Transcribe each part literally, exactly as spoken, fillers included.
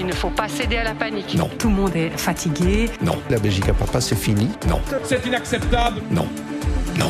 Il ne faut pas céder à la panique. Non. Tout le monde est fatigué. Non. La Belgique à papa, c'est fini. Non. C'est inacceptable. Non. Non.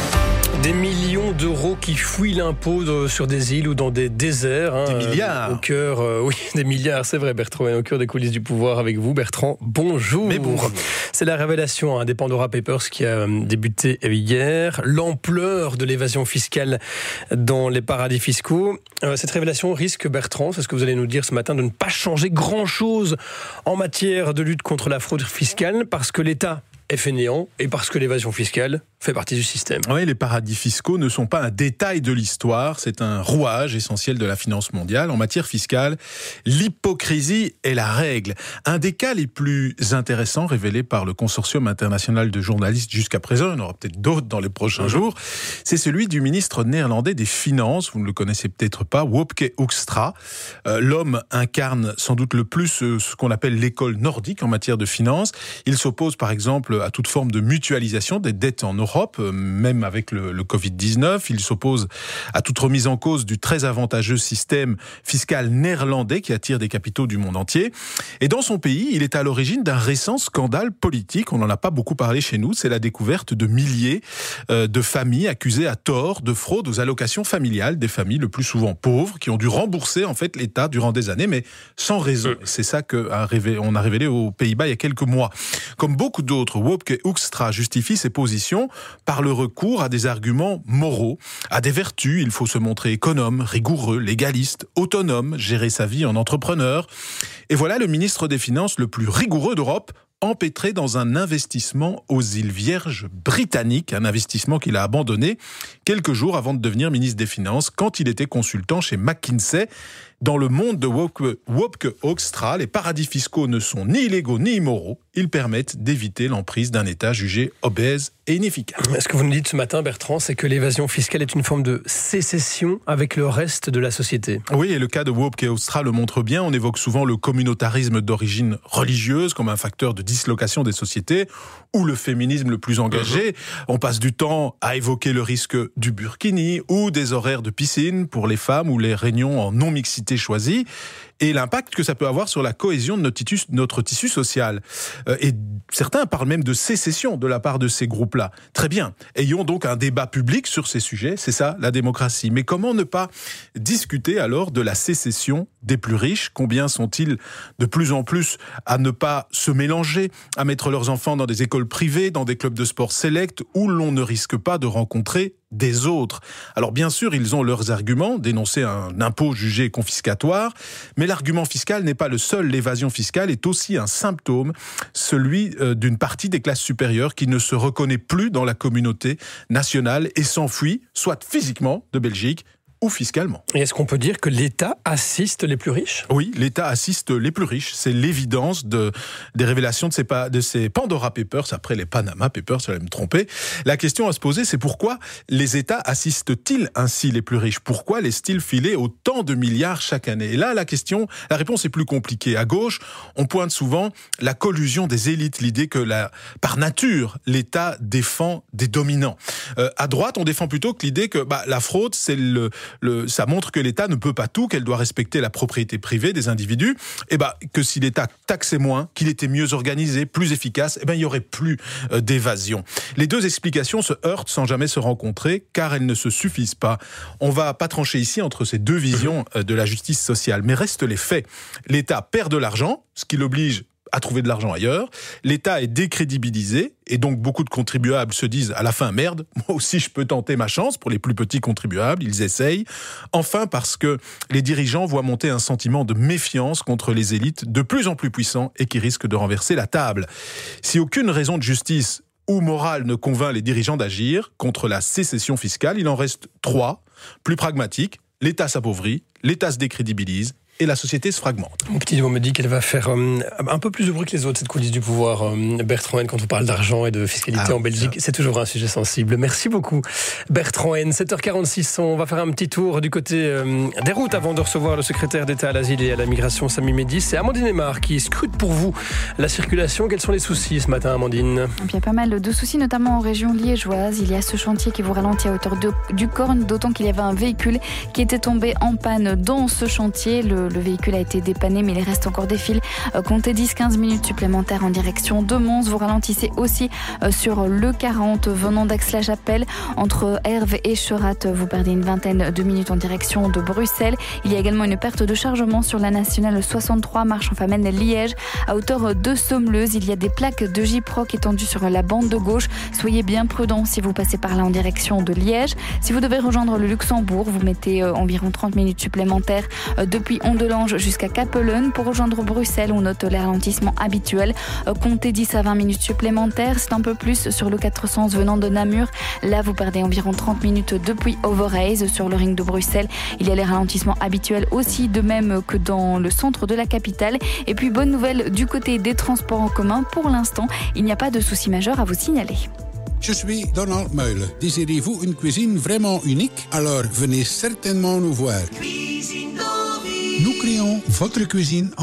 Des millions d'euros qui fouillent l'impôt sur des îles ou dans des déserts. Hein, des milliards. Au cœur, euh, oui, des milliards, c'est vrai, Bertrand. Et au cœur des coulisses du pouvoir avec vous, Bertrand. Bonjour. Mais bonjour. C'est la révélation hein, des Pandora Papers qui a débuté hier. L'ampleur de l'évasion fiscale dans les paradis fiscaux. Euh, cette révélation risque, Bertrand, c'est ce que vous allez nous dire ce matin, de ne pas changer grand-chose en matière de lutte contre la fraude fiscale parce que l'État est fainéant et parce que l'évasion fiscale fait partie du système. Oui, les paradis fiscaux ne sont pas un détail de l'histoire, c'est un rouage essentiel de la finance mondiale. En matière fiscale, l'hypocrisie est la règle. Un des cas les plus intéressants révélés par le Consortium international de journalistes jusqu'à présent, il y en aura peut-être d'autres dans les prochains jours, c'est celui du ministre néerlandais des Finances, vous ne le connaissez peut-être pas, Wopke Hoekstra. Euh, l'homme incarne sans doute le plus euh, ce qu'on appelle l'école nordique en matière de finances. Il s'oppose par exemple à toute forme de mutualisation des dettes en Europe, même avec le, le covid dix-neuf. Il s'oppose à toute remise en cause du très avantageux système fiscal néerlandais qui attire des capitaux du monde entier. Et dans son pays, il est à l'origine d'un récent scandale politique. On n'en a pas beaucoup parlé chez nous. C'est la découverte de milliers euh, de familles accusées à tort de fraude aux allocations familiales, des familles le plus souvent pauvres qui ont dû rembourser en fait l'État durant des années, mais sans raison. C'est ça qu'on a révélé aux Pays-Bas il y a quelques mois. Comme beaucoup d'autres, Wopke Hoekstra justifie ses positions par le recours à des arguments moraux, à des vertus. Il faut se montrer économe, rigoureux, légaliste, autonome, gérer sa vie en entrepreneur. Et voilà le ministre des Finances le plus rigoureux d'Europe, empêtré dans un investissement aux îles Vierges britanniques, un investissement qu'il a abandonné quelques jours avant de devenir ministre des Finances, quand il était consultant chez McKinsey. Dans le monde de Wopke, Wopke Hoekstra, les paradis fiscaux ne sont ni illégaux ni immoraux. Ils permettent d'éviter l'emprise d'un État jugé obèse et inefficace. Ce que vous nous dites ce matin, Bertrand, c'est que l'évasion fiscale est une forme de sécession avec le reste de la société. Oui, et le cas de Wopke Hoekstra le montre bien. On évoque souvent le communautarisme d'origine religieuse comme un facteur de dislocation des sociétés, ou le féminisme le plus engagé. Mmh. On passe du temps à évoquer le risque du burkini, ou des horaires de piscine pour les femmes, ou les réunions en non-mixité choisie, et l'impact que ça peut avoir sur la cohésion de notre tissu, notre tissu social. Euh, et certains parlent même de sécession de la part de ces groupes-là. Très bien, ayons donc un débat public sur ces sujets, c'est ça la démocratie. Mais comment ne pas discuter alors de la sécession des plus riches? Combien sont-ils de plus en plus à ne pas se mélanger, à mettre leurs enfants dans des écoles privées, dans des clubs de sport sélects, où l'on ne risque pas de rencontrer des autres. Alors bien sûr, ils ont leurs arguments, dénoncer un impôt jugé confiscatoire, mais l'argument fiscal n'est pas le seul. L'évasion fiscale est aussi un symptôme, celui d'une partie des classes supérieures qui ne se reconnaît plus dans la communauté nationale et s'enfuit, soit physiquement de Belgique, ou fiscalement. Et est-ce qu'on peut dire que l'État assiste les plus riches ? Oui, l'État assiste les plus riches. C'est l'évidence de, des révélations de ces, de ces Pandora Papers, après les Panama Papers, ça va me tromper. La question à se poser, c'est pourquoi les États assistent-ils ainsi les plus riches ? Pourquoi laissent-ils filer autant de milliards chaque année ? Et là, la question, la réponse est plus compliquée. À gauche, on pointe souvent la collusion des élites, l'idée que la, par nature, l'État défend des dominants. Euh, à droite, on défend plutôt que l'idée que bah, la fraude, c'est le Le, ça montre que l'État ne peut pas tout, qu'elle doit respecter la propriété privée des individus, et ben que si l'État taxait moins, qu'il était mieux organisé, plus efficace, et ben il y aurait plus euh, d'évasion. Les deux explications se heurtent sans jamais se rencontrer, car elles ne se suffisent pas. On va pas trancher ici entre ces deux visions euh, de la justice sociale, mais restent les faits. L'État perd de l'argent, ce qui l'oblige à trouver de l'argent ailleurs. L'État est décrédibilisé et donc beaucoup de contribuables se disent à la fin, merde, moi aussi je peux tenter ma chance. Pour les plus petits contribuables, ils essayent. Enfin, parce que les dirigeants voient monter un sentiment de méfiance contre les élites de plus en plus puissants et qui risquent de renverser la table. Si aucune raison de justice ou morale ne convainc les dirigeants d'agir contre la sécession fiscale, il en reste trois, plus pragmatiques. L'État s'appauvrit, l'État se décrédibilise, et la société se fragmente. Mon petit doigt me dit qu'elle va faire euh, un peu plus de bruit que les autres, cette coulisse du pouvoir, euh, Bertrand Haine, quand on parle d'argent et de fiscalité ah, en Belgique. C'est toujours un sujet sensible. Merci beaucoup, Bertrand Haine. sept heures quarante-six, on va faire un petit tour du côté euh, des routes avant de recevoir le secrétaire d'État à l'asile et à la migration, Samy Médis. C'est Amandine Aymar qui scrute pour vous la circulation. Quels sont les soucis ce matin, Amandine ? Il y a pas mal de soucis, notamment en région liégeoise. Il y a ce chantier qui vous ralentit à hauteur de, du Corne, d'autant qu'il y avait un véhicule qui était tombé en panne dans ce chantier. Le que le véhicule a été dépanné, mais il reste encore des files. Euh, comptez dix à quinze minutes supplémentaires en direction de Mons. Vous ralentissez aussi euh, sur le quarante venant d'Aix-la-Chapelle. Entre Herve et Cherat, vous perdez une vingtaine de minutes en direction de Bruxelles. Il y a également une perte de chargement sur la nationale soixante-trois, Marche-en-Famenne-Liège. À hauteur de Sommeleuse, il y a des plaques de Gyproc étendues sur la bande de gauche. Soyez bien prudents si vous passez par là en direction de Liège. Si vous devez rejoindre le Luxembourg, vous mettez euh, environ trente minutes supplémentaires euh, depuis Ondelange jusqu'à Capellen. Pour rejoindre Bruxelles, on note les ralentissements habituels. Euh, comptez dix à vingt minutes supplémentaires. C'est un peu plus sur le quatre sens venant de Namur. Là, vous perdez environ trente minutes depuis Overijse. Sur le ring de Bruxelles, il y a les ralentissements habituels aussi, de même que dans le centre de la capitale. Et puis, bonne nouvelle du côté des transports en commun. Pour l'instant, il n'y a pas de souci majeur à vous signaler. Je suis Donald Meulen. Désirez-vous une cuisine vraiment unique? Alors venez certainement nous voir. Nous créons votre cuisine